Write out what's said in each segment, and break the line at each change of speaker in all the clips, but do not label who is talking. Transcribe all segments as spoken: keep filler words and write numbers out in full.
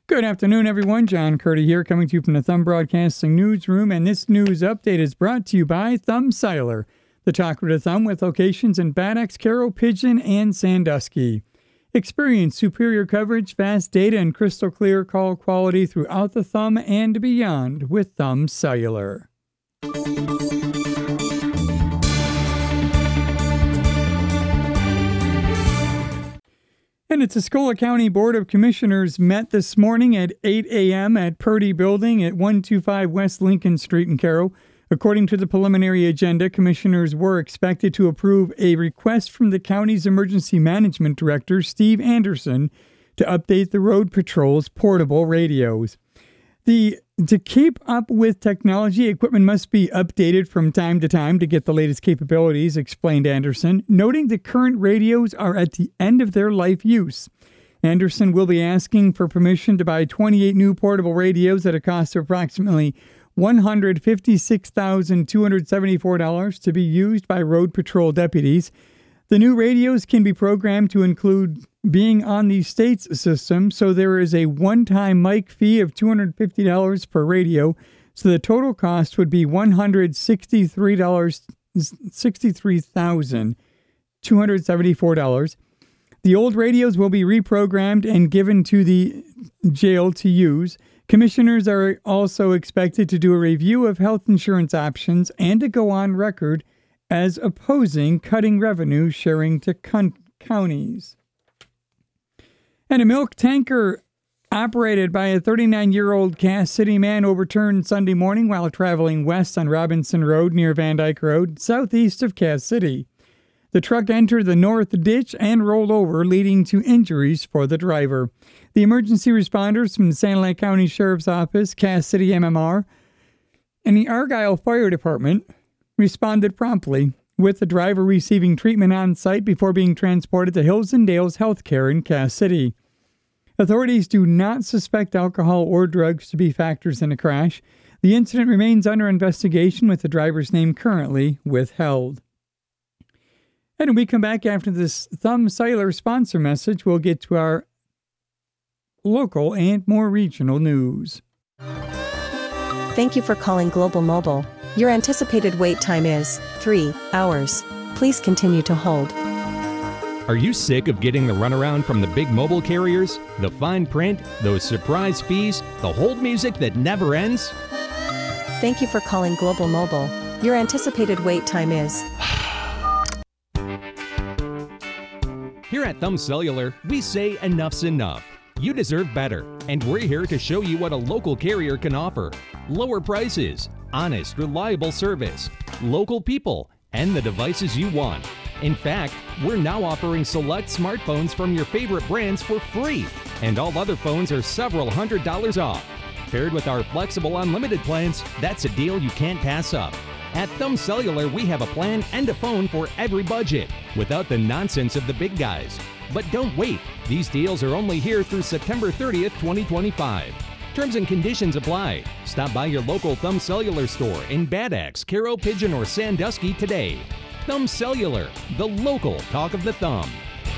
Good afternoon, everyone. John Curdy here, coming to you from the Thumb Broadcasting Newsroom, and this news update is brought to you by Thumb Cellular, the talk with a thumb with locations in Bad Axe, Carroll, Pigeon, and Sandusky. Experience superior coverage, fast data, and crystal clear call quality throughout the thumb and beyond with Thumb Cellular. And the Tuscola County Board of Commissioners met this morning at eight a.m. at Purdy Building at one twenty-five West Lincoln Street in Carroll. According to the preliminary agenda, commissioners were expected to approve a request from the county's Emergency Management Director, Steve Anderson, to update the road patrol's portable radios. The To keep up with technology, equipment must be updated from time to time to get the latest capabilities, explained Anderson, noting the current radios are at the end of their life use. Anderson will be asking for permission to buy twenty-eight new portable radios at a cost of approximately one hundred fifty-six thousand two hundred seventy-four dollars to be used by road patrol deputies. The new radios can be programmed to include being on the state's system, so there is a one-time mic fee of two hundred fifty dollars per radio, so the total cost would be one hundred sixty-three thousand two hundred seventy-four dollars. The old radios will be reprogrammed and given to the jail to use. Commissioners are also expected to do a review of health insurance options and to go on record as opposing cutting revenue sharing to con- counties. And a milk tanker operated by a thirty-nine-year-old Cass City man overturned Sunday morning while traveling west on Robinson Road near Van Dyke Road, southeast of Cass City. The truck entered the north ditch and rolled over, leading to injuries for the driver. The emergency responders from the Sanilac County Sheriff's Office, Cass City M M R, and the Argyle Fire Department responded promptly, with the driver receiving treatment on site before being transported to Hills and Dales Healthcare in Cass City. Authorities do not suspect alcohol or drugs to be factors in the crash. The incident remains under investigation, with the driver's name currently withheld. And when we come back after this Thumb Cellular sponsor message, we'll get to our local and more regional news.
Thank you for calling Global Mobile. Your anticipated wait time is three hours. Please continue to hold.
Are you sick of getting the runaround from the big mobile carriers? The fine print, those surprise fees, the hold music that never ends?
Thank you for calling Global Mobile. Your anticipated wait time is...
Here at Thumb Cellular, we say enough's enough. You deserve better, and we're here to show you what a local carrier can offer. Lower prices, honest, reliable service, local people, and the devices you want. In fact, we're now offering select smartphones from your favorite brands for free, and all other phones are several hundred dollars off. Paired with our flexible unlimited plans, that's a deal you can't pass up. At Thumb Cellular, we have a plan and a phone for every budget, without the nonsense of the big guys. But don't wait. These deals are only here through September thirtieth, twenty twenty-five. Terms and conditions apply. Stop by your local Thumb Cellular store in Bad Axe, Carroll, Pigeon, or Sandusky today. Thumb Cellular, the local talk of the thumb.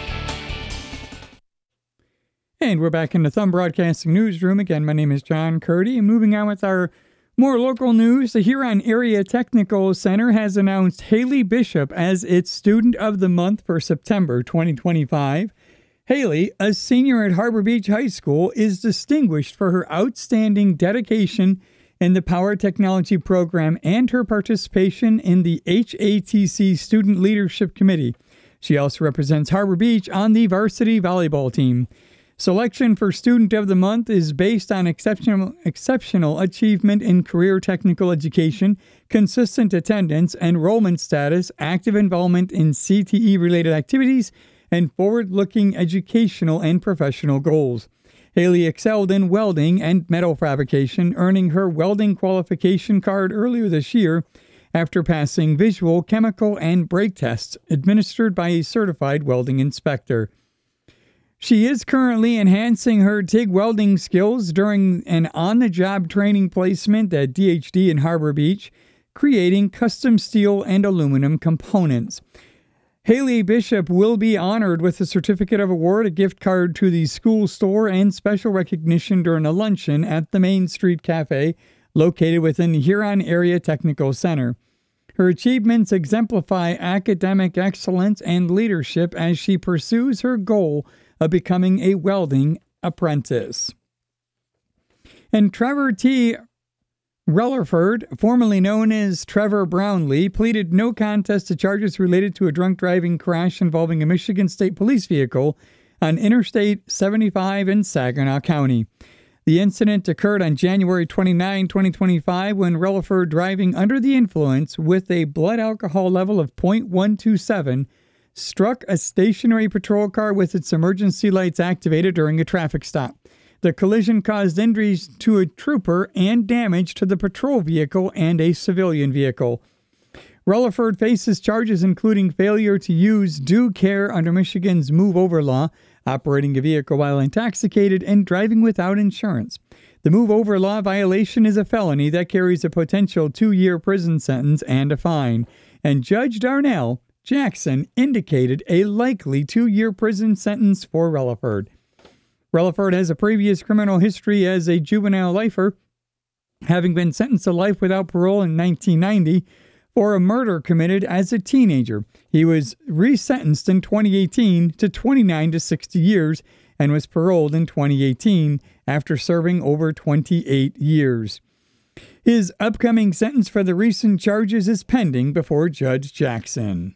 And we're back in the Thumb Broadcasting Newsroom. Again, my name is John Curdy. And moving on with our more local news, the Huron Area Technical Center has announced Haley Bishop as its Student of the Month for September twenty twenty-five. Haley, a senior at Harbor Beach High School, is distinguished for her outstanding dedication in the Power Technology program and her participation in the H A T C Student Leadership Committee. She also represents Harbor Beach on the varsity volleyball team. Selection for Student of the Month is based on exceptional exceptional achievement in career technical education, consistent attendance, enrollment status, active involvement in C T E-related activities, and forward-looking educational and professional goals. Haley excelled in welding and metal fabrication, earning her welding qualification card earlier this year after passing visual, chemical, and brake tests administered by a certified welding inspector. She is currently enhancing her T I G welding skills during an on-the-job training placement at D H D in Harbor Beach, creating custom steel and aluminum components. Haley Bishop will be honored with a certificate of award, a gift card to the school store, and special recognition during a luncheon at the Main Street Cafe located within the Huron Area Technical Center. Her achievements exemplify academic excellence and leadership as she pursues her goal of becoming a welding apprentice. And Trevor T. Rellerford, formerly known as Trevor Brownlee, pleaded no contest to charges related to a drunk driving crash involving a Michigan State Police vehicle on Interstate seventy-five in Saginaw County. The incident occurred on January twenty-ninth, twenty twenty-five, when Rellerford, driving under the influence with a blood alcohol level of point one two seven, struck a stationary patrol car with its emergency lights activated during a traffic stop. The collision caused injuries to a trooper and damage to the patrol vehicle and a civilian vehicle. Rellerford faces charges including failure to use due care under Michigan's Move Over law, operating a vehicle while intoxicated, and driving without insurance. The Move Over law violation is a felony that carries a potential two-year prison sentence and a fine, and Judge Darnell Jackson indicated a likely two-year prison sentence for Rellerford. Rellerford has a previous criminal history as a juvenile lifer, having been sentenced to life without parole in nineteen ninety for a murder committed as a teenager. He was resentenced in twenty eighteen to twenty-nine to sixty years and was paroled in twenty eighteen after serving over twenty-eight years. His upcoming sentence for the recent charges is pending before Judge Jackson.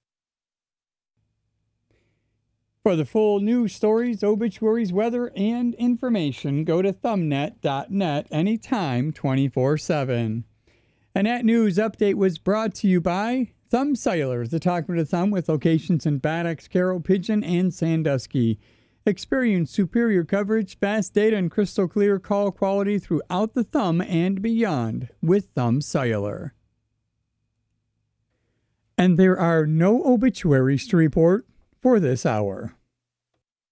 For the full news stories, obituaries, weather, and information, go to thumbnet dot net anytime, twenty-four seven. And that news update was brought to you by Thumb Cellular, the Talk with a Thumb, with locations in Bad Axe, Carroll, Pigeon, and Sandusky. Experience superior coverage, fast data, and crystal clear call quality throughout the Thumb and beyond with Thumb Cellular. And there are no obituaries to report for this hour.